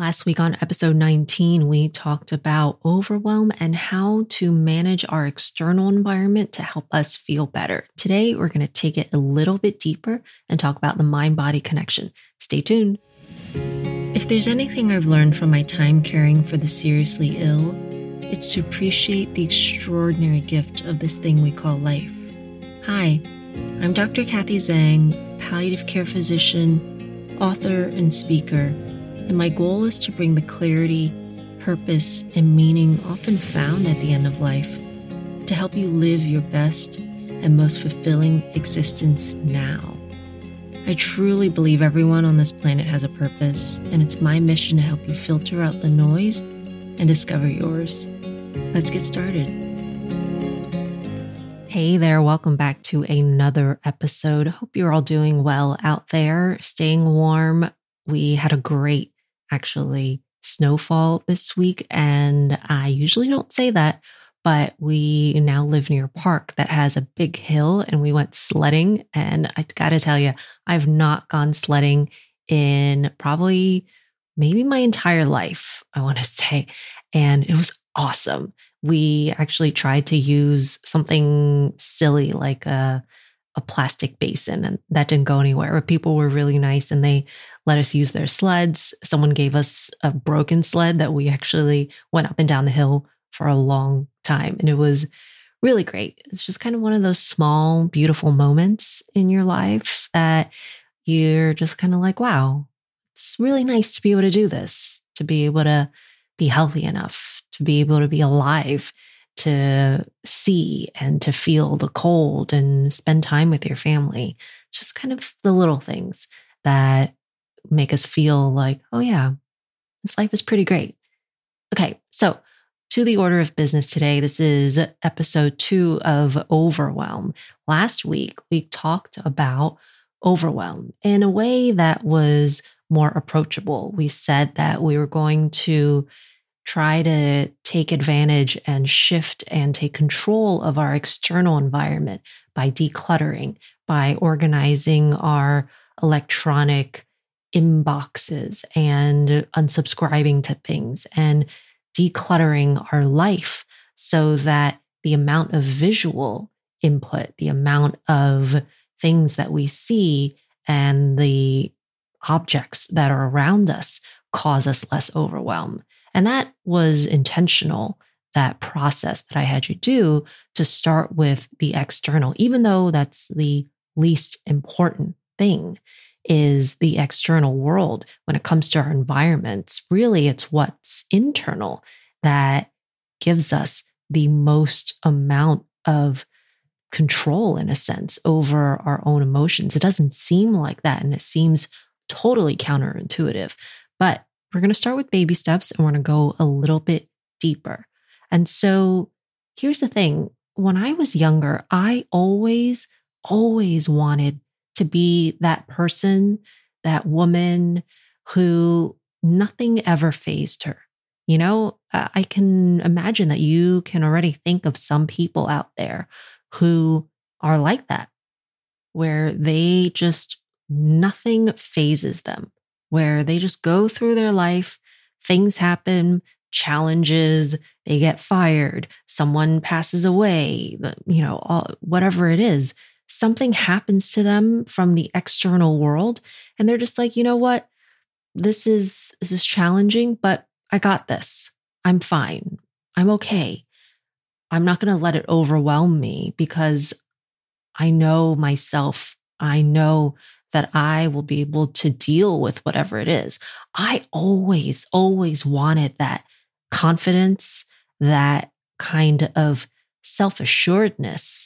Last week on episode 19, we talked about overwhelm and how to manage our external environment to help us feel better. Today, we're going to take it a little bit deeper and talk about the mind-body connection. Stay tuned. If there's anything I've learned from my time caring for the seriously ill, it's to appreciate the extraordinary gift of this thing we call life. Hi, I'm Dr. Kathy Zhang, palliative care physician, author, and speaker. And my goal is to bring the clarity, purpose, and meaning often found at the end of life to help you live your best and most fulfilling existence now. I truly believe everyone on this planet has a purpose, and it's my mission to help you filter out the noise and discover yours. Let's get started. Hey there, welcome back to another episode. Hope you're all doing well out there, staying warm. We had a great snowfall this week. And I usually don't say that, but we now live near a park that has a big hill and we went sledding. And I got to tell you, I've not gone sledding in probably maybe my entire life, I want to say. And it was awesome. We actually tried to use something silly like a plastic basin, and that didn't go anywhere. But people were really nice and they let us use their sleds. Someone gave us a broken sled that we actually went up and down the hill for a long time. And it was really great. It's just kind of one of those small, beautiful moments in your life that you're just kind of like, wow, it's really nice to be able to do this, to be able to be healthy enough, to be able to be alive, to see and to feel the cold and spend time with your family. Just kind of the little things that make us feel like, oh yeah, this life is pretty great. Okay, so to the order of business today, this is episode 2 of Overwhelm. Last week, we talked about overwhelm in a way that was more approachable. We said that we were going to try to take advantage and shift and take control of our external environment by decluttering, by organizing our electronic inboxes and unsubscribing to things and decluttering our life so that the amount of visual input, the amount of things that we see and the objects that are around us cause us less overwhelm. And that was intentional, that process that I had you do to start with the external, even though that's the least important thing, is the external world. When it comes to our environments, really it's what's internal that gives us the most amount of control, in a sense, over our own emotions. It doesn't seem like that, and it seems totally counterintuitive. But we're going to start with baby steps and we're going to go a little bit deeper. And so here's the thing. When I was younger, I always wanted to be that person, that woman who nothing ever fazed her. You know, I can imagine that you can already think of some people out there who are like that, where they just, nothing phases them, where they just go through their life, things happen, challenges, they get fired, someone passes away, whatever it is. Something happens to them from the external world. And they're just like, you know what? This is challenging, but I got this. I'm fine. I'm okay. I'm not going to let it overwhelm me because I know myself. I know that I will be able to deal with whatever it is. I always wanted that confidence, that kind of self-assuredness,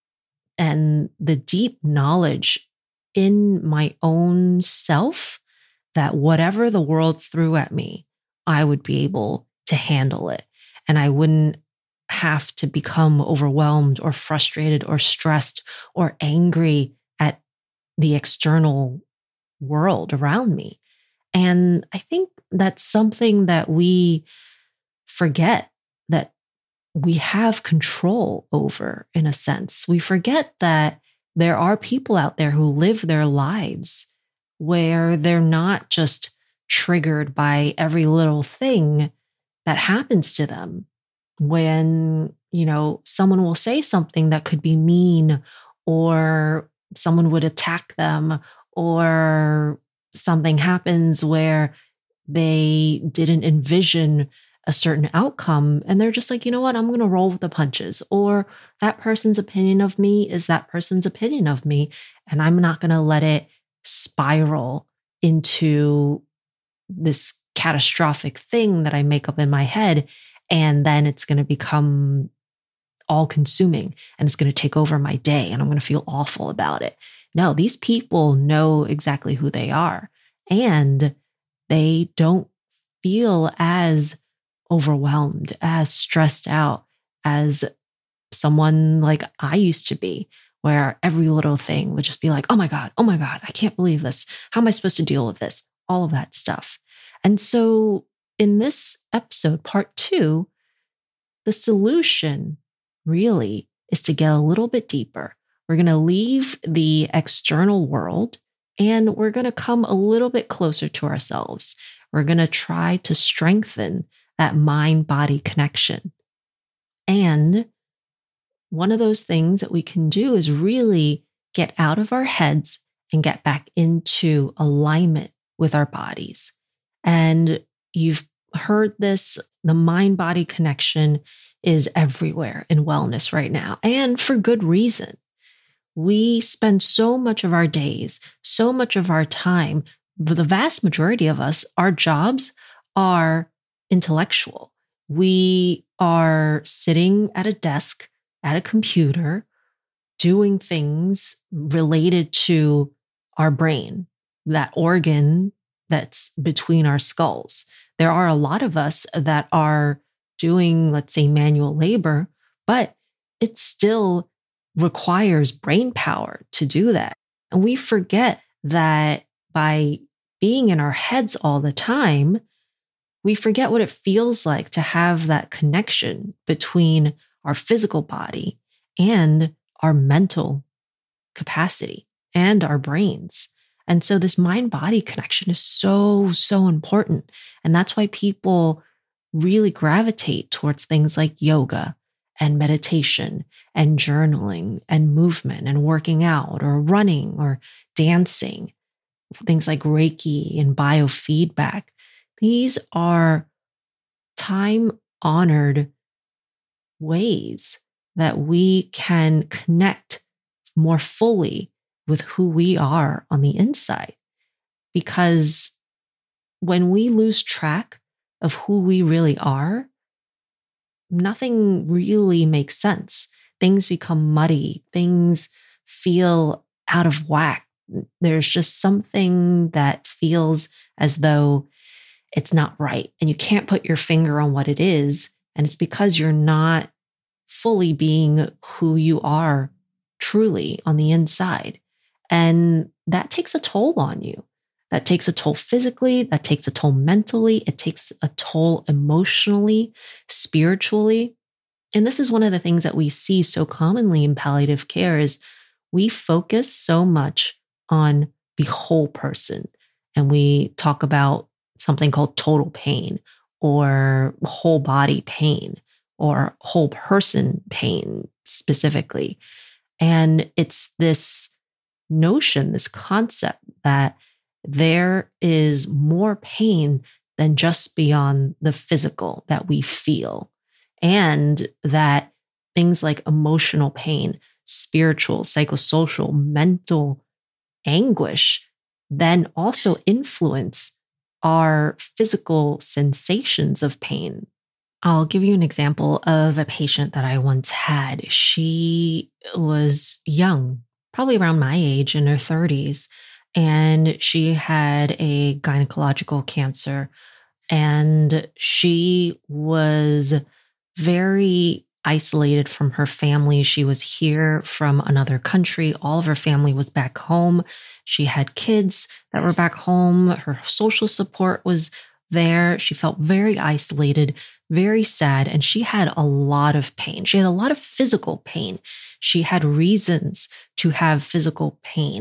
and the deep knowledge in my own self that whatever the world threw at me, I would be able to handle it. And I wouldn't have to become overwhelmed or frustrated or stressed or angry at the external world around me. And I think that's something that we forget, that we have control over, in a sense. We forget that there are people out there who live their lives where they're not just triggered by every little thing that happens to them. When, someone will say something that could be mean, or someone would attack them, or something happens where they didn't envision a certain outcome, and they're just like, you know what, I'm going to roll with the punches. Or that person's opinion of me is that person's opinion of me, and I'm not going to let it spiral into this catastrophic thing that I make up in my head. And then it's going to become all consuming, and it's going to take over my day, and I'm going to feel awful about it. No, these people know exactly who they are, and they don't feel as overwhelmed, as stressed out as someone like I used to be, where every little thing would just be like, oh my God, I can't believe this. How am I supposed to deal with this? All of that stuff. And so in this episode, part 2, the solution really is to get a little bit deeper. We're going to leave the external world, and we're going to come a little bit closer to ourselves. We're going to try to strengthen that mind-body connection. And one of those things that we can do is really get out of our heads and get back into alignment with our bodies. And you've heard this, the mind-body connection is everywhere in wellness right now, and for good reason. We spend so much of our days, so much of our time, the vast majority of us, our jobs are intellectual. We are sitting at a desk, at a computer, doing things related to our brain, that organ that's between our skulls. There are a lot of us that are doing, let's say, manual labor, but it still requires brain power to do that. And we forget that by being in our heads all the time, we forget what it feels like to have that connection between our physical body and our mental capacity and our brains. And so this mind-body connection is so, so important. And that's why people really gravitate towards things like yoga and meditation and journaling and movement and working out or running or dancing, things like Reiki and biofeedback. These are time-honored ways that we can connect more fully with who we are on the inside. Because when we lose track of who we really are, nothing really makes sense. Things become muddy. Things feel out of whack. There's just something that feels as though it's not right, and you can't put your finger on what it is. And it's because you're not fully being who you are truly on the inside. And that takes a toll on you. That takes a toll physically, that takes a toll mentally, it takes a toll emotionally, spiritually. And this is one of the things that we see so commonly in palliative care is we focus so much on the whole person. And we talk about something called total pain or whole body pain or whole person pain specifically. And it's this notion, this concept that there is more pain than just beyond the physical that we feel. And that things like emotional pain, spiritual, psychosocial, mental anguish then also influence our physical sensations of pain. I'll give you an example of a patient that I once had. She was young, probably around my age, in her 30s, and she had a gynecological cancer. And she was very isolated from her family. She was here from another country. All of her family was back home. She had kids that were back home. Her social support was there. She felt very isolated, very sad, and she had a lot of pain. She had a lot of physical pain. She had reasons to have physical pain.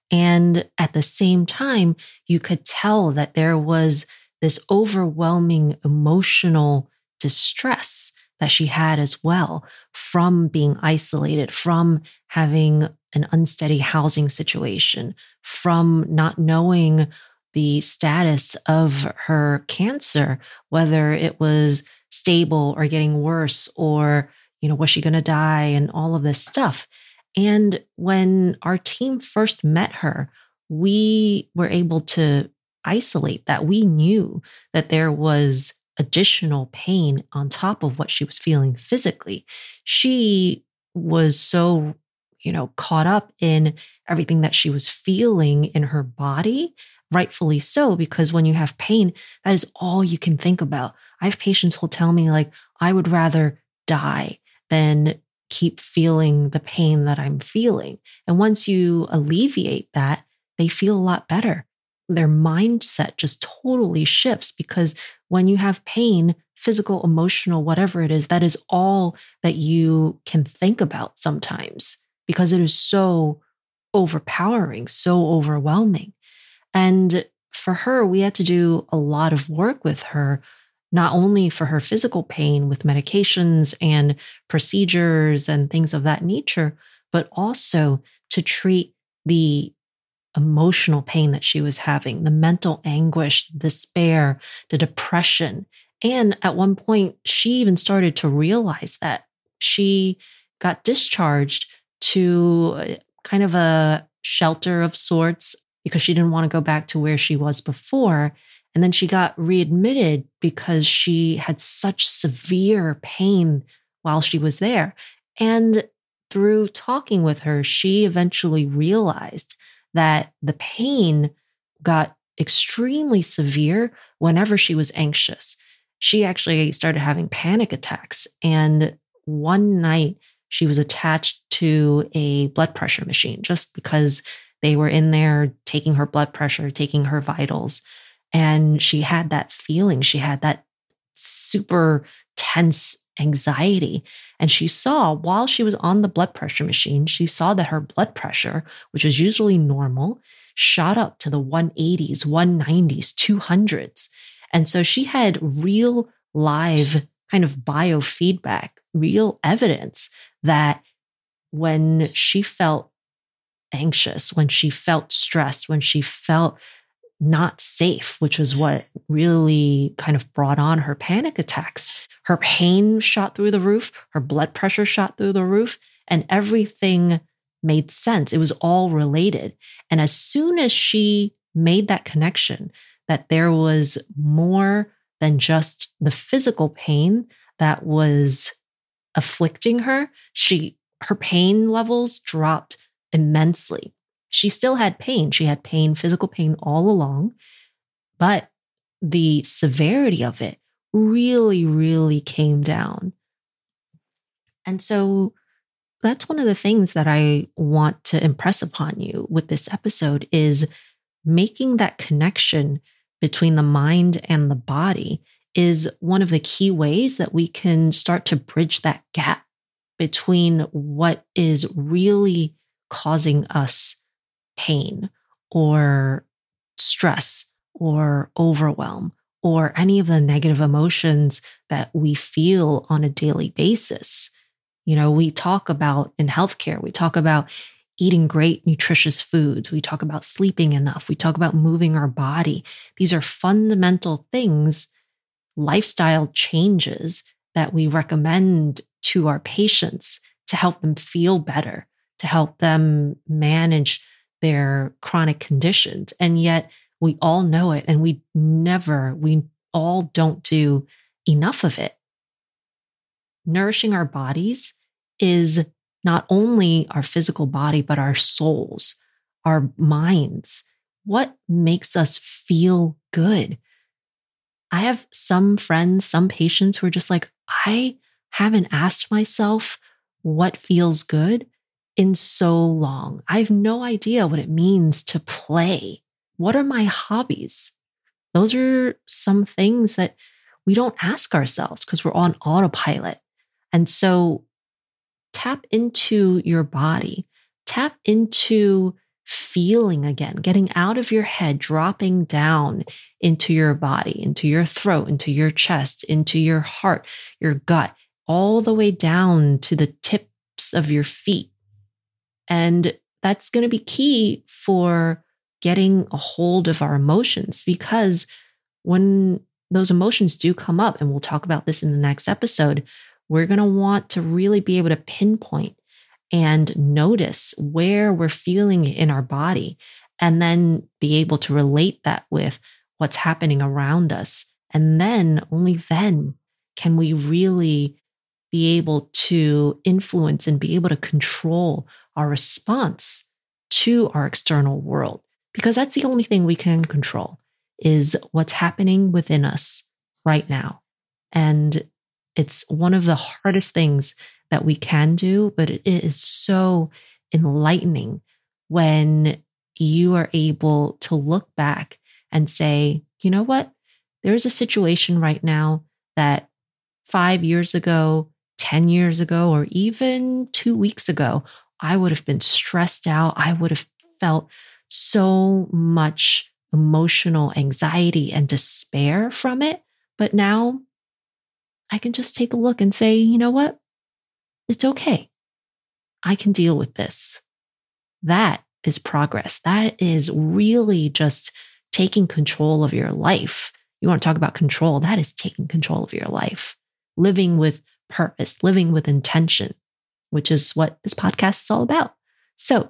And at the same time, you could tell that there was this overwhelming emotional distress that she had as well from being isolated, from having an unsteady housing situation, from not knowing the status of her cancer, whether it was stable or getting worse, or, was she going to die, and all of this stuff. And when our team first met her, we were able to isolate that. We knew that there was additional pain on top of what she was feeling physically. She was so, caught up in everything that she was feeling in her body, rightfully so, because when you have pain, that is all you can think about. I have patients who'll tell me, like, I would rather die than keep feeling the pain that I'm feeling. And once you alleviate that, they feel a lot better. Their mindset just totally shifts, because when you have pain, physical, emotional, whatever it is, that is all that you can think about sometimes, because it is so overpowering, so overwhelming. And for her, we had to do a lot of work with her, not only for her physical pain with medications and procedures and things of that nature, but also to treat the emotional pain that she was having, the mental anguish, despair, the depression. And at one point, she even started to realize that she got discharged to kind of a shelter of sorts because she didn't want to go back to where she was before. And then she got readmitted because she had such severe pain while she was there. And through talking with her, she eventually realized that the pain got extremely severe whenever she was anxious. She actually started having panic attacks. And one night she was attached to a blood pressure machine just because they were in there taking her blood pressure, taking her vitals. And she had that feeling. She had that super tense anxiety. And she saw, while she was on the blood pressure machine, she saw that her blood pressure, which is usually normal, shot up to the 180s, 190s, 200s. And so she had real live kind of biofeedback, real evidence that when she felt anxious, when she felt stressed, when she felt not safe, which was what really kind of brought on her panic attacks, her pain shot through the roof, her blood pressure shot through the roof, and everything made sense. It was all related. And as soon as she made that connection, that there was more than just the physical pain that was afflicting her, her pain levels dropped immensely. She still had pain. She had pain, physical pain all along, but the severity of it really, really came down. And so that's one of the things that I want to impress upon you with this episode is making that connection between the mind and the body is one of the key ways that we can start to bridge that gap between what is really causing us pain or stress or overwhelm or any of the negative emotions that we feel on a daily basis. We talk about in healthcare, we talk about eating great, nutritious foods. We talk about sleeping enough. We talk about moving our body. These are fundamental things, lifestyle changes that we recommend to our patients to help them feel better, to help them manage their chronic conditions. And yet we all know it, and we all don't do enough of it. Nourishing our bodies is not only our physical body, but our souls, our minds. What makes us feel good? I have some friends, some patients who are just like, I haven't asked myself what feels good in so long. I have no idea what it means to play. What are my hobbies? Those are some things that we don't ask ourselves because we're on autopilot. And so tap into your body, tap into feeling again, getting out of your head, dropping down into your body, into your throat, into your chest, into your heart, your gut, all the way down to the tips of your feet. And that's going to be key for getting a hold of our emotions, because when those emotions do come up, and we'll talk about this in the next episode, we're going to want to really be able to pinpoint and notice where we're feeling it in our body, and then be able to relate that with what's happening around us. And then, only then, can we really be able to influence and be able to control our response to our external world. Because that's the only thing we can control, is what's happening within us right now. And it's one of the hardest things that we can do, but it is so enlightening when you are able to look back and say, you know what? There's a situation right now that 5 years ago, 10 years ago, or even 2 weeks ago, I would have been stressed out. I would have felt so much emotional anxiety and despair from it. But now I can just take a look and say, you know what? It's okay. I can deal with this. That is progress. That is really just taking control of your life. You want to talk about control? That is taking control of your life, living with purpose, living with intention, which is what this podcast is all about. So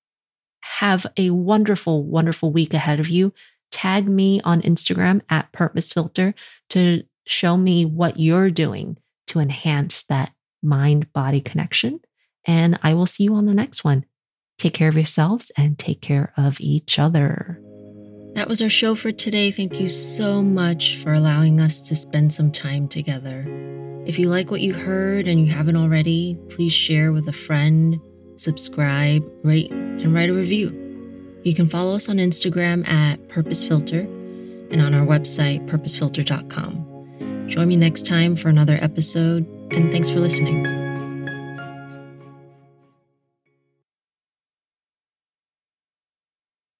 have a wonderful, wonderful week ahead of you. Tag me on Instagram at PurposeFilter to show me what you're doing to enhance that mind-body connection. And I will see you on the next one. Take care of yourselves and take care of each other. That was our show for today. Thank you so much for allowing us to spend some time together. If you like what you heard and you haven't already, please share with a friend, subscribe, rate, and write a review. You can follow us on Instagram at PurposeFilter and on our website, purposefilter.com. Join me next time for another episode, and thanks for listening.